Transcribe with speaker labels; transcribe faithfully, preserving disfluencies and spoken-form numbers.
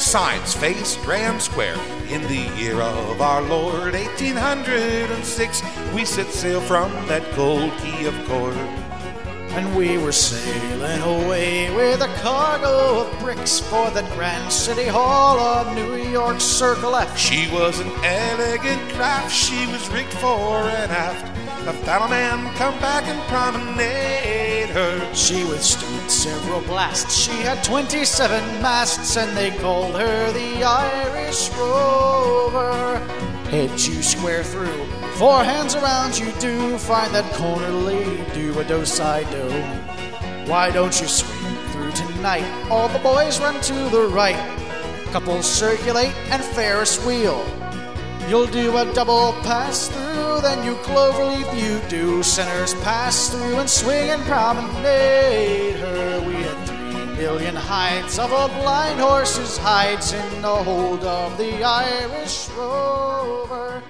Speaker 1: signs faced Grand Square. In the year of our Lord, eighteen oh six, we set sail from that cold key of Cork.
Speaker 2: And we were sailing away with a cargo of bricks for the Grand City Hall of New York Circle F.
Speaker 1: She was an elegant craft, she was rigged fore and aft. A fellow man come back and promenade her.
Speaker 2: She withstood several blasts, she had twenty-seven masts, and they called her the Irish Rover. Head you square through, four hands around you do, find that corner lady, do a do-side-do. Why don't you swing through tonight? All the boys run to the right, couples circulate and Ferris wheel. You'll do a double pass through, then you cloverleaf you do. Centers pass through and swing and promenade her. We had three million hides of old blind horses' hides in the hold of the Irish Rover.